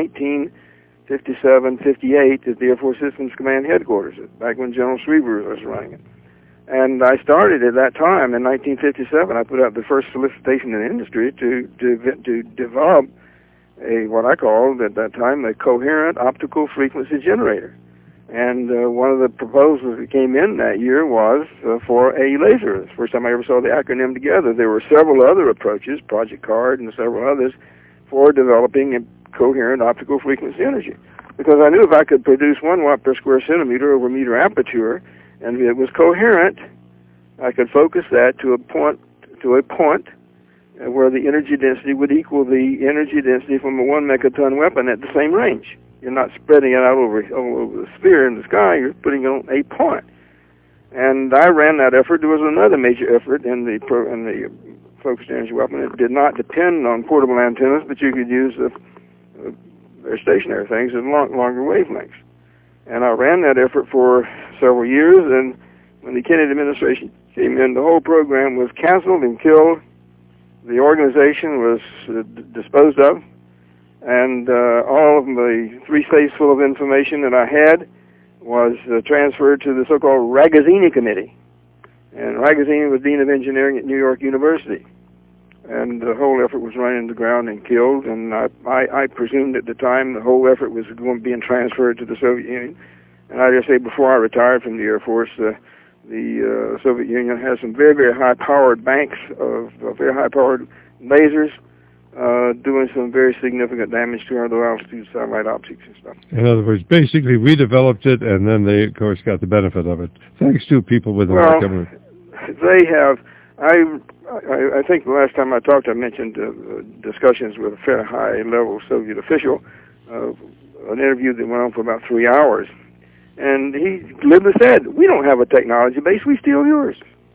1957, 58 at the Air Force Systems Command headquarters, back when General Schriever was running it. And I started at that time in 1957. I put out the first solicitation in the industry to develop what I called at that time a coherent optical frequency generator. And one of the proposals that came in that year was for a laser. It's the first time I ever saw the acronym together. There were several other approaches, Project CARD and several others, for developing a coherent optical frequency energy. Because I knew if I could produce 1 watt per square centimeter over meter aperture, and it was coherent, I could focus that to a point where the energy density would equal the energy density from a 1 megaton weapon at the same range. You're not spreading it out all over the sphere in the sky, you're putting it on a point. And I ran that effort. There was another major effort in the focused energy weapon. It did not depend on portable antennas, but you could use their stationary things at longer wavelengths. And I ran that effort for several years, and when the Kennedy administration came in, the whole program was canceled and killed. The organization was disposed of, and all of the 3 safes full of information that I had was transferred to the so-called Ragazzini Committee. And Ragazzini was Dean of Engineering at New York University. And the whole effort was run into the ground and killed, and I presumed at the time the whole effort was being transferred to the Soviet Union. And I just say before I retired from the Air Force, the Soviet Union has some very, very high-powered banks of very high-powered lasers doing some very significant damage to our low-altitude satellite optics and stuff.
In other words, basically we developed it, and then they, of course, got the benefit of it. Thanks to people within our government.
They have. I think the last time I talked, I mentioned discussions with a fairly high-level Soviet official, an interview that went on for about 3 hours. And he literally said, "We don't have a technology base, we steal yours."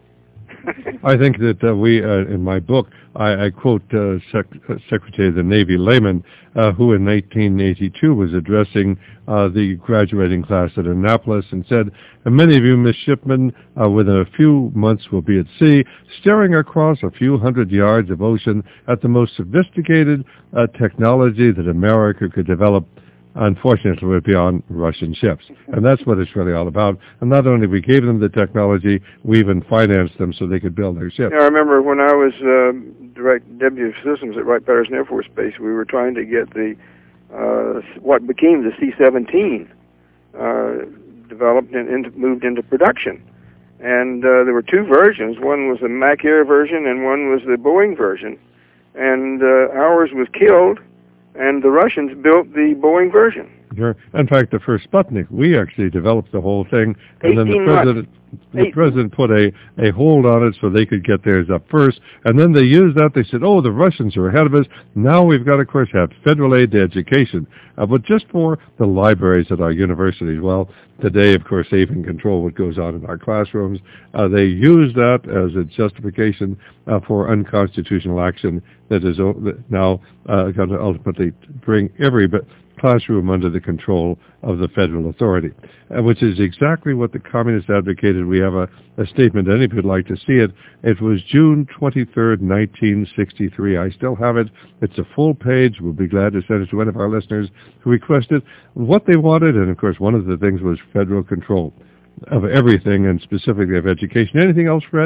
I think that we, in my book, I quote Secretary of the Navy Lehman, who in 1982 was addressing the graduating class at Annapolis and said, "Many of you midshipmen within a few months will be at sea, staring across a few hundred yards of ocean at the most sophisticated technology that America could develop. Unfortunately, we're beyond Russian ships." And that's what it's really all about. And not only we gave them the technology, we even financed them so they could build their ships.
Yeah, I remember when I was Deputy of Systems at Wright-Patterson Air Force Base, we were trying to get the what became the C-17 developed and moved into production. And there were 2 versions. One was the Mac Air version and one was the Boeing version. And ours was killed, and the Russians built the Boeing version.
Sure. In fact, the first Sputnik, we actually developed the whole thing, and then the president put a hold on it so they could get theirs up first, and then they used that. They said, "Oh, the Russians are ahead of us. Now we've got to, of course, have federal aid to education, but just for the libraries at our universities." Well, today, of course, they even control what goes on in our classrooms. They use that as a justification for unconstitutional action that is now going to ultimately bring every classroom under the control of the federal authority, which is exactly what the communists advocated. We have a statement. Anybody would like to see it. It was June 23rd, 1963. I still have it. It's a full page. We'll be glad to send it to one of our listeners who requested what they wanted. And, of course, one of the things was federal control of everything, and specifically of education. Anything else, Fred?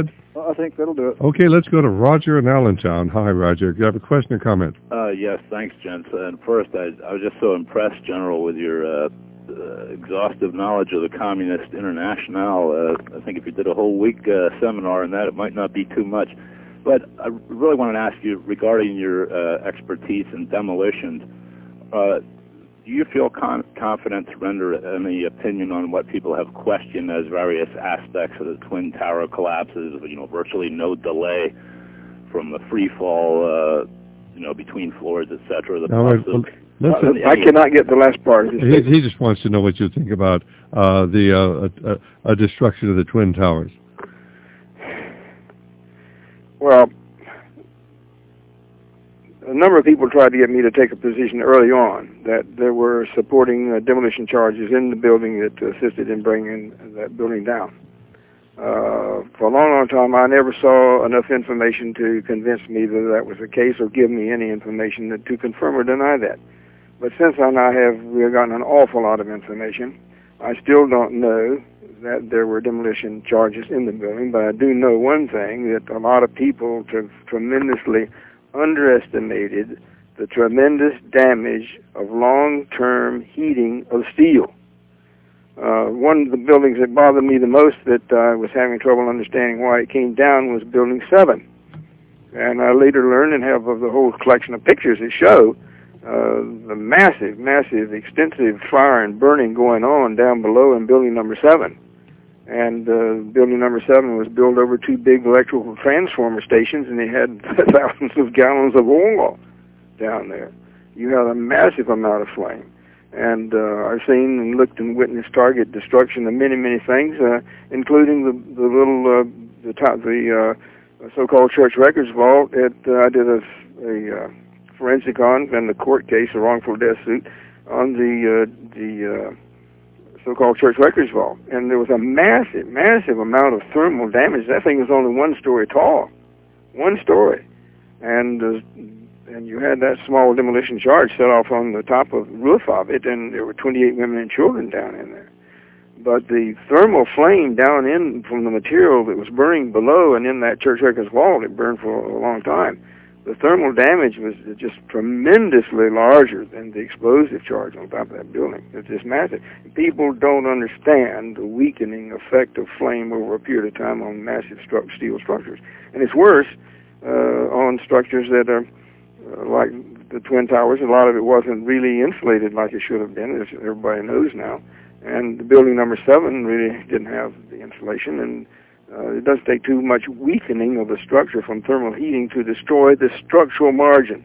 I think that'll do it.
Okay, let's go to Roger in Allentown. Hi, Roger. Do you have a question or comment?
Yes, thanks, gents. And first, I was just so impressed, General, with your exhaustive knowledge of the Communist International. I think if you did a whole week seminar on that, it might not be too much. But I really wanted to ask you regarding your expertise in demolitions. Do you feel confident to render any opinion on what people have questioned as various aspects of the Twin Tower collapses? Virtually no delay from the free fall, between floors, etc.
I cannot get the last part.
He just wants to know what you think about the destruction of the Twin Towers.
Well, a number of people tried to get me to take a position early on that there were supporting demolition charges in the building that assisted in bringing that building down. For a long, long time, I never saw enough information to convince me that that was the case or give me any information to confirm or deny that. But since then, we have gotten an awful lot of information. I still don't know that there were demolition charges in the building, but I do know one thing, that a lot of people tremendously underestimated the tremendous damage of long-term heating of steel. One of the buildings that bothered me the most that I was having trouble understanding why it came down was Building 7. And I later learned and have the whole collection of pictures that show the massive, extensive fire and burning going on down below in Building Number 7. And Building Number 7 was built over two big electrical transformer stations, and they had thousands of gallons of oil down there. You had a massive amount of flame. And I've seen and looked and witnessed target destruction of many, many things, including the so-called church records vault. I did a forensic on in the court case, a wrongful death suit, on the so-called church records vault, and there was a massive amount of thermal damage. That thing was only 1 story tall, 1 story, and you had that small demolition charge set off on the top of the roof of it, and there were 28 women and children down in there. But the thermal flame down in from the material that was burning below and in that church records vault, it burned for a long time. The thermal damage was just tremendously larger than the explosive charge on top of that building. It's just massive. People don't understand the weakening effect of flame over a period of time on massive steel structures. And it's worse on structures that are like the Twin Towers. A lot of it wasn't really insulated like it should have been, as everybody knows now. And the Building Number 7 really didn't have the insulation, and it doesn't take too much weakening of the structure from thermal heating to destroy the structural margin.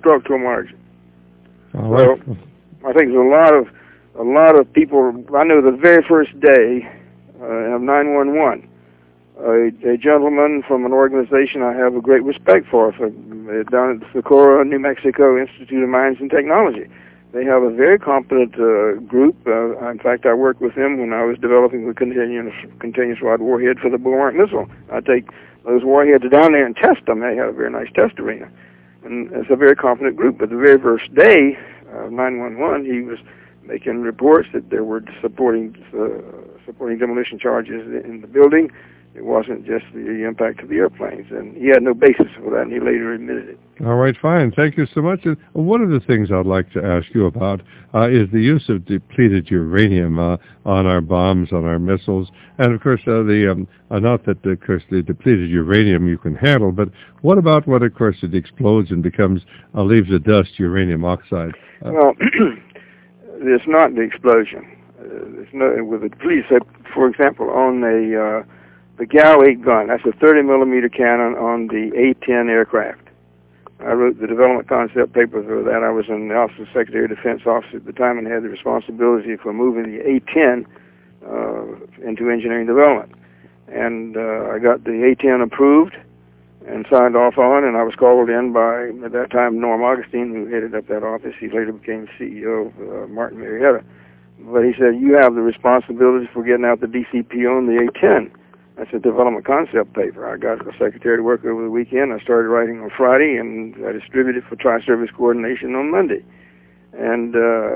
All right.
So I think there's a lot of people. I know the very first day of 911, a gentleman from an organization I have a great respect for down at the Socorro, New Mexico Institute of Mines and Technology. They have a very competent group. In fact, I worked with them when I was developing the continuous rod warhead for the Bulwark missile. I take those warheads down there and test them. They have a very nice test arena. And it's a very competent group. But the very first day of 911, he was making reports that there were supporting demolition charges in the building. It wasn't just the impact of the airplanes, and he had no basis for that, and he later admitted it.
All right, fine. Thank you so much. And one of the things I'd like to ask you about is the use of depleted uranium on our bombs, on our missiles, and of course, not that, of course, the depleted uranium you can handle, but what about when, of course, it explodes and leaves a dust, uranium oxide?
Well, it's not the explosion. With the depleted, for example, on the GAU-8 gun, that's a 30-millimeter cannon on the A-10 aircraft. I wrote the development concept paper for that. I was in the Office of Secretary of Defense office at the time and had the responsibility for moving the A-10 into engineering development. And I got the A-10 approved and signed off on, and I was called in by, at that time, Norm Augustine, who headed up that office. He later became CEO of Martin Marietta. But he said, you have the responsibility for getting out the DCP on the A-10. That's a development concept paper. I got the secretary to work over the weekend. I started writing on Friday, and I distributed it for tri-service coordination on Monday. And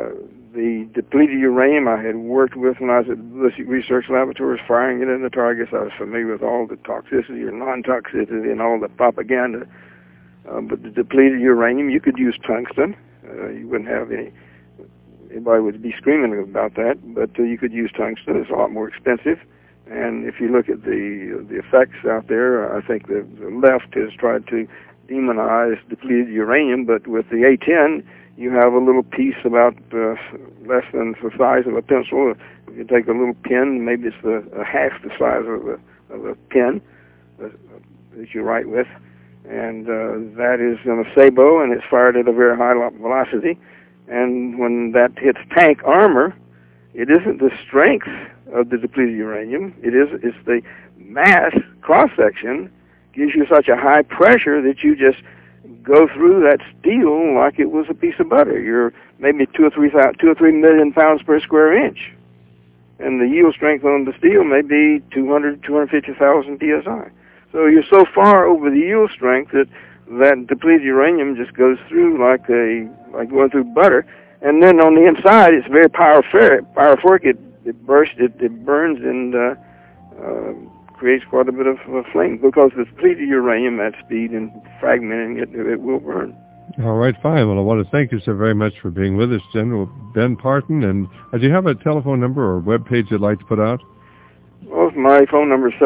The depleted uranium I had worked with when I was at ballistic research laboratories, firing it into targets. I was familiar with all the toxicity or non-toxicity and all the propaganda. But the depleted uranium, you could use tungsten. You wouldn't have anybody would be screaming about that, but you could use tungsten. It's a lot more expensive. And if you look at the effects out there, I think the left has tried to demonize depleted uranium, but with the A10, you have a little piece about less than the size of a pencil. If you take a little pin, maybe it's half the size of a pen that you write with, and that is in a sabot, and it's fired at a very high velocity. And when that hits tank armor, it isn't the strength of the depleted uranium. It's the mass cross-section gives you such a high pressure that you just go through that steel like it was a piece of butter. You're maybe 2 or 3 million pounds per square inch. And the yield strength on the steel may be 250,000 psi. So you're so far over the yield strength that depleted uranium just goes through like going through butter. And then on the inside, it's very pyrophoric. It bursts, it burns, and creates quite a bit of flame, because the depleted uranium at speed and fragmenting it will burn.
All right, fine. Well, I want to thank you so very much for being with us, General Ben Partin. And do you have a telephone number or web page you'd like to put out?
Well, my phone number is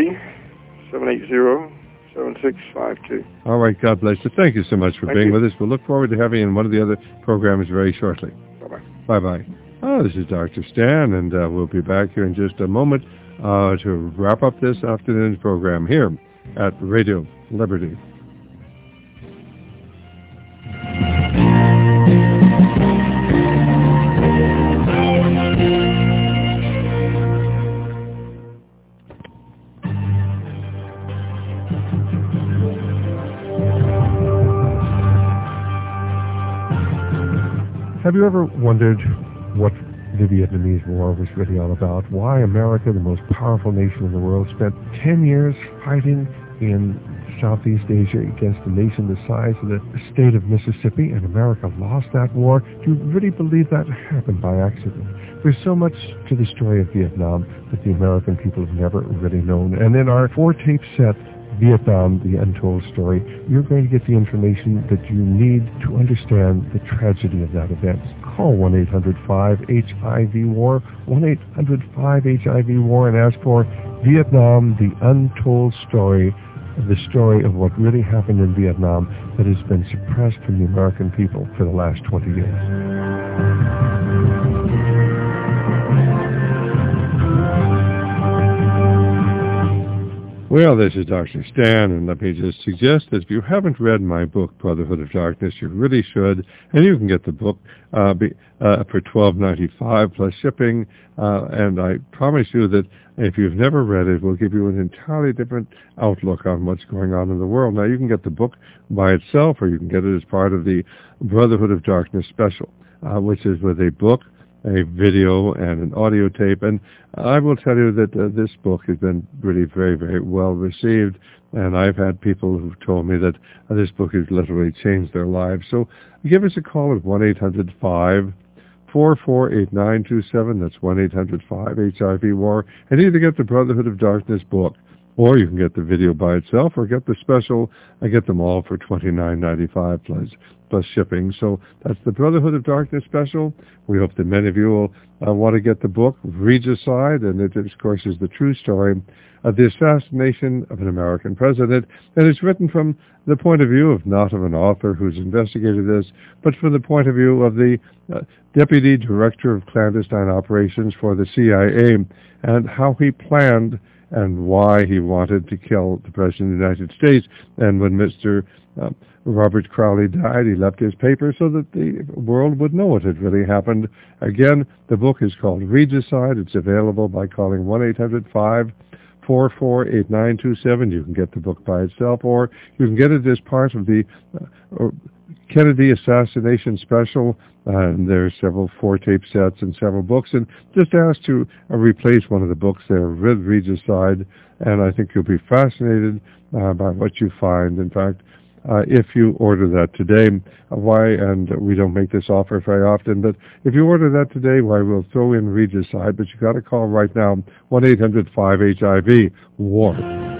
703-780-7652.
All right, God bless you. Thank you so much for being with us. We'll look forward to having you in one of the other programs very shortly.
Bye-bye.
Bye-bye. Oh, this is Dr. Stan, and we'll be back here in just a moment to wrap up this afternoon's program here at Radio Liberty.
Have you ever wondered what the Vietnamese War was really all about? Why America, the most powerful nation in the world, spent 10 years fighting in Southeast Asia against a nation the size of the state of Mississippi, and America lost that war? Do you really believe that happened by accident? There's so much to the story of Vietnam that the American people have never really known. And in our 4-tape set, Vietnam, the Untold Story, you're going to get the information that you need to understand the tragedy of that event. Call 1-800-5-HIV-WAR, 1-800-5-HIV-WAR, and ask for Vietnam, the Untold Story, the story of what really happened in Vietnam that has been suppressed from the American people for the last 20 years.
Well, this is Dr. Stan, and let me just suggest that if you haven't read my book, Brotherhood of Darkness, you really should, and you can get the book for $12.95 plus shipping, and I promise you that if you've never read it, it will give you an entirely different outlook on what's going on in the world. Now, you can get the book by itself, or you can get it as part of the Brotherhood of Darkness special, which is with a book, a video, and an audio tape. And I will tell you that this book has been really very, very well received, and I've had people who've told me that this book has literally changed their lives. So give us a call at 1-800-544-8927. That's 1-800-5-HIV-WAR, and either get the Brotherhood of Darkness book, or you can get the video by itself, or get the special. I get them all for $29.95 plus shipping. So that's the Brotherhood of Darkness special. We hope that many of you will want to get the book, Regicide, and it, of course, is the true story of the assassination of an American president. And it's written from the point of view of not of an author who's investigated this, but from the point of view of the Deputy Director of Clandestine Operations for the CIA, and how he planned and why he wanted to kill the President of the United States. And when Mr. Robert Crowley died, he left his paper so that the world would know what had really happened. Again, the book is called Regicide. It's available by calling 1-800-544-8927. You can get the book by itself, or you can get it as part of the Kennedy Assassination Special. And there are several 4-tape sets and several books. And just ask to replace one of the books there with Regicide, and I think you'll be fascinated by what you find. In fact, if you order that today. And we don't make this offer very often, but if you order that today, we'll throw in Regicide, but you got to call right now, 1-800-5HIV-WAR.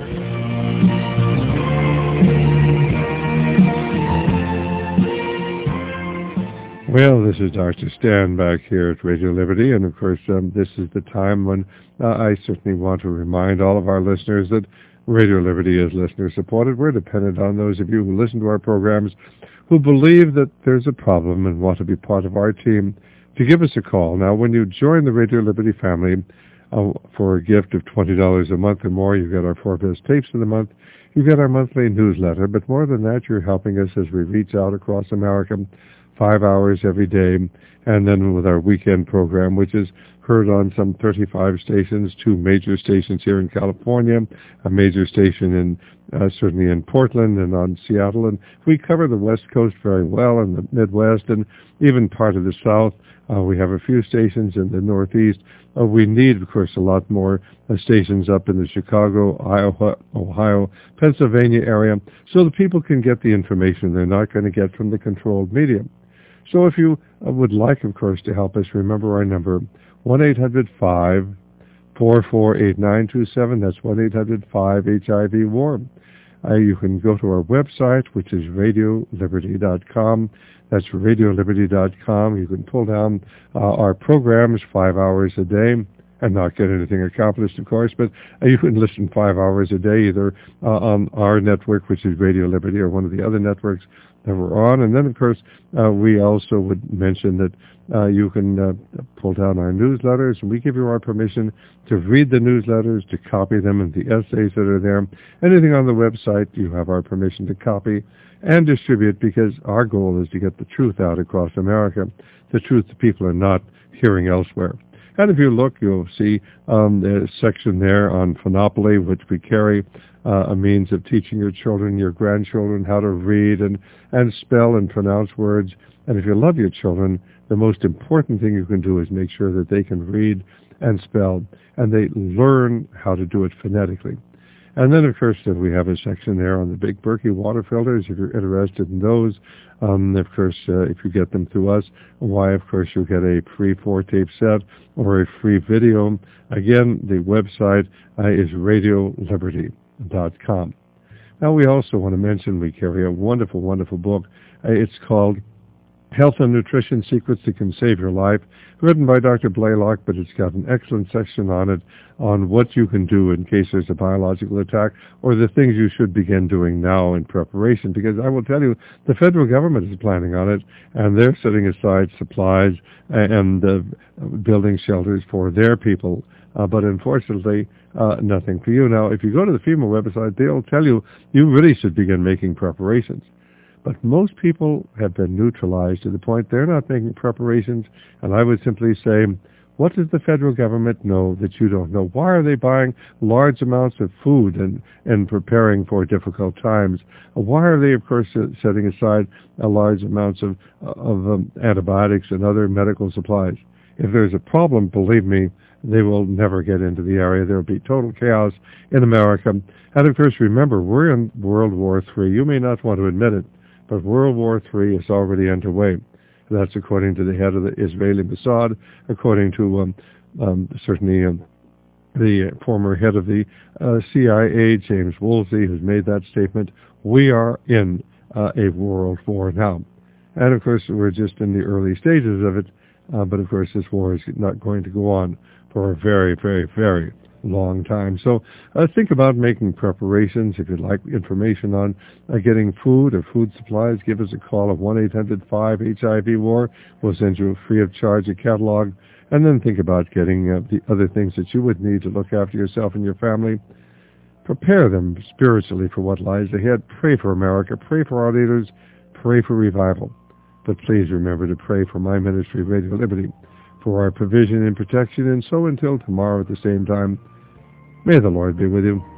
Well, this is Dr. Stan back here at Radio Liberty, and of course, this is the time when I certainly want to remind all of our listeners that Radio Liberty is listener-supported. We're dependent on those of you who listen to our programs who believe that there's a problem and want to be part of our team to give us a call. Now, when you join the Radio Liberty family for a gift of $20 a month or more, you get our 4 best tapes of the month, you get our monthly newsletter, but more than that, you're helping us as we reach out across America 5 hours every day, and then with our weekend program, which is heard on some 35 stations, 2 major stations here in California, a major station in certainly in Portland and on Seattle, and we cover the West Coast very well, and the Midwest, and even part of the South. We have a few stations in the Northeast. We need, of course, a lot more stations up in the Chicago, Ohio, Pennsylvania area, so that people can get the information they're not going to get from the controlled media. So if you would like, of course, to help us, remember our number, 1-800-544-8927. That's 1-800-5HIV-WAR. You can go to our website, which is radioliberty.com. That's radioliberty.com. You can pull down our programs 5 hours a day and not get anything accomplished, of course, but you can listen 5 hours a day either on our network, which is Radio Liberty, or one of the other networks that we're on. And then, of course, we also would mention that you can pull down our newsletters, and we give you our permission to read the newsletters, to copy them, and the essays that are there. Anything on the website, you have our permission to copy and distribute, because our goal is to get the truth out across America, the truth that people are not hearing elsewhere. And if you look, you'll see there's a section there on Phonopoly, which we carry, a means of teaching your children, your grandchildren, how to read and spell and pronounce words. And if you love your children, the most important thing you can do is make sure that they can read and spell, and they learn how to do it phonetically. And then, of course, we have a section there on the Big Berkey water filters, if you're interested in those. Of course, if you get them through us, why, of course, you'll get a free 4-tape set or a free video. Again, the website is radioliberty.com. Now, we also want to mention we carry a wonderful, wonderful book. It's called Health and Nutrition Secrets That Can Save Your Life, written by Dr. Blaylock, but it's got an excellent section on it on what you can do in case there's a biological attack, or the things you should begin doing now in preparation. Because I will tell you, the federal government is planning on it, and they're setting aside supplies and building shelters for their people. But unfortunately, nothing for you. Now, if you go to the FEMA website, they'll tell you you really should begin making preparations. But most people have been neutralized to the point they're not making preparations, and I would simply say, what does the federal government know that you don't know? Why are they buying large amounts of food and preparing for difficult times? Why are they, of course, setting aside large amounts of antibiotics and other medical supplies? If there's a problem, believe me, they will never get into the area. There will be total chaos in America. And, of course, remember, we're in World War III. You may not want to admit it, but World War III is already underway. That's according to the head of the Israeli Mossad, according to certainly the former head of the CIA, James Woolsey, who's made that statement. We are in a world war now. And, of course, we're just in the early stages of it, but, of course, this war is not going to go on for a very, very, very long time. So think about making preparations. If you'd like information on getting food or food supplies, give us a call at 1-800-5HIV-WAR. We'll send you free of charge a catalog. And then think about getting the other things that you would need to look after yourself and your family. Prepare them spiritually for what lies ahead. Pray for America. Pray for our leaders. Pray for revival. But please remember to pray for my ministry, Radio Liberty, for our provision and protection. And so until tomorrow at the same time, may the Lord be with you.